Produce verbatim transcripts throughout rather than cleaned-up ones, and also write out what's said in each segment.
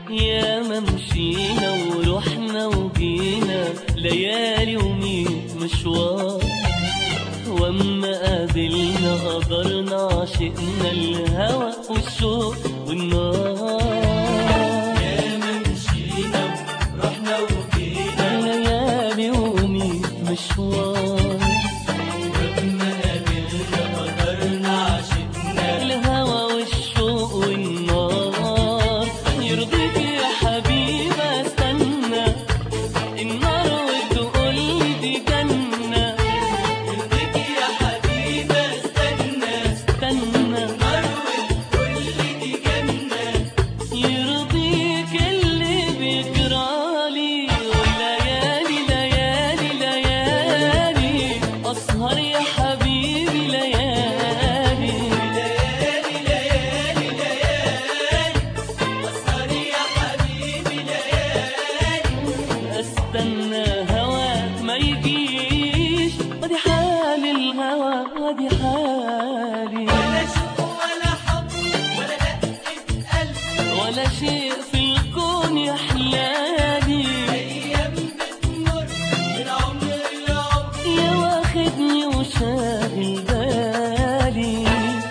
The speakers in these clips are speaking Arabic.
يا ما مشينا ورحنا وجينا ليالي وميت مشوار، واما قابلنا قدرنا عشقنا الهوى والشوق والنار. يا ما مشينا ورحنا وجينا ليالي وميت مشوار، واما قابلنا قدرنا عشقنا الهوى والشوق والنار. يرضيك يا حبيبي استنى النار وتقولي دي جنة. يرضيك يا حبيبي استنى استنى النار وتقولي دي جنة. يرضيك اللي بيجرالي والليالي ليالي ليالي أسهر يا حبيبي ليالي. ليالي ليالي ليالي أسهر يا حبيبي ليالي. استنى هواك ما يجيش، ودي حال الهوى ودي حالي. ولا شوق ولا حب ولا دقة قلب، ولا شيء في الكون يحلالي. أيام بتمر من عمر لعمر. يا واخدني وشاغل بالي.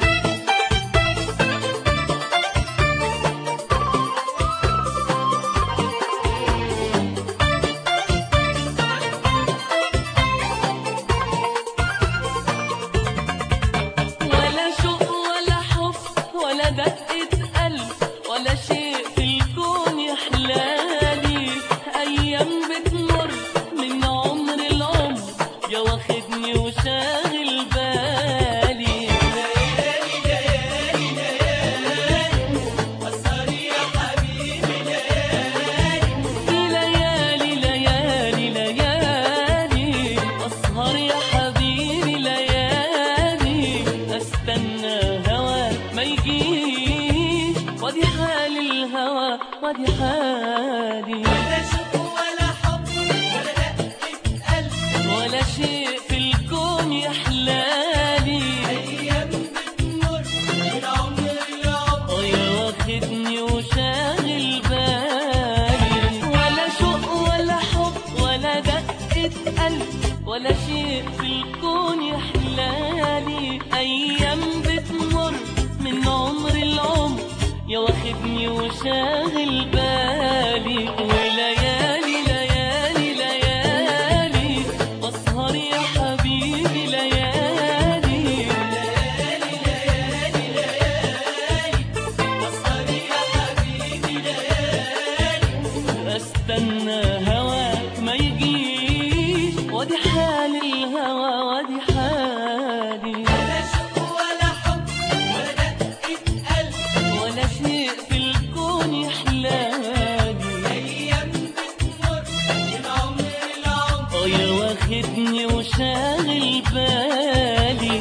ولا شوق ولا حب ولا دقة قلب ولا شيء في الكون يحلالي. أيام بتمر من عمر العمر، يا واخدني وشاغل بالي. ليالي ليالي ليالي أسهر يا حبيبي ليالي. ليالي ليالي ليالي أسهر يا حبيبي ليالي. استنى هواك ما يجيش، ودي حال الهوى ودي حالي. ولا شوق ولا حب ولا دقة قلب، ولا شيء في الكون يحلالي. أيام بتمر من عمر لعمر. اه يا واخدني وشاغل بالي. ولا شوق ولا حب ولا دقة قلب ولا شيء في الكون يحلالي. أيام بتمر من عمر العمر، يا واخدني وشاغل بالي. وليالي ليالي ليالي أسهر يا حبيبي ليالي. ليالي ليالي ليالي أسهر يا حبيبي ليالي. استنى هواك ما يجيش، ودي حال الهوى ودي حالي. ولا شوق ولا حب ولا دقة قلب، ولا شيء في الكون يحلالي. أيام بتمر من عمر لعمر. اه يا واخدني وشاغل بالي.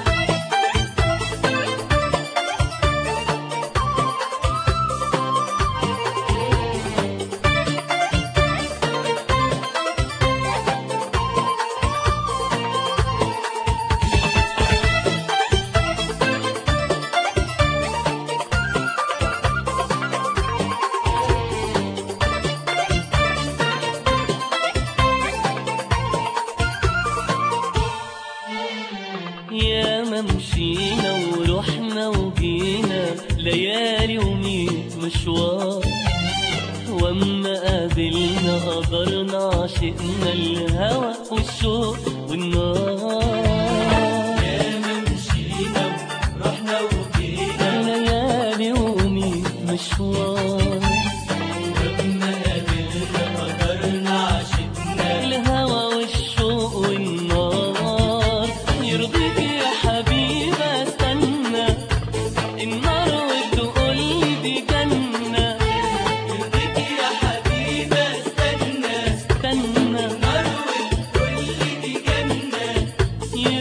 يا ما مشينا ورحنا وجينا ليالي وميت مشوار، واما قابلنا قدرنا عشقنا الهوى والشوق والنار. يا ما مشينا ورحنا وجينا ليالي وميت مشوار، واما قابلنا قدرنا عشقنا الهوى والشوق والنار. يرضيك يا حبيبي استنى النار وتقولي دي جنة. يرضيك يا حبيبي استنى استنى النار وتقولي دي جنة.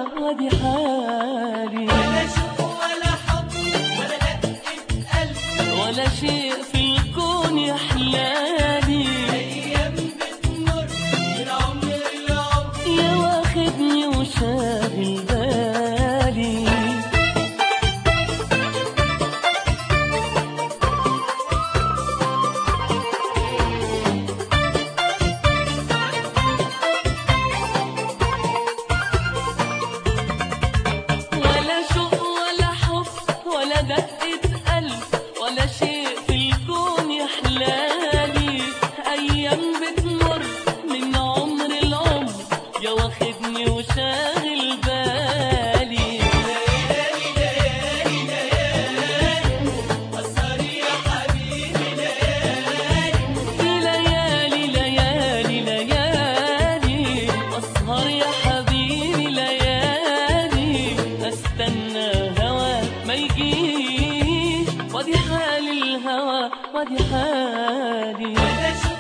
وادي حالي. ولا شوق ولا حب ولا دقة قلب، ولا شيء في الكون يحلالي. أيام بتمر من عمر لعمر، يا واخدني وشاغل بالي. ولا شوق ولا حب ولا دقة قلب ولا شيء في الكون يحلالي. أيام بتمر من عمر العمر، يا واخدني وشاغل بالي. ليالي ليالي ليالي أسهر يا حبيبي، ليالي في ليالي ليالي ليالي أسهر يا حبيبي، ليالي أستنى هوا ما يجيش، وادي حال الهوى وادي حالي. ولا شوق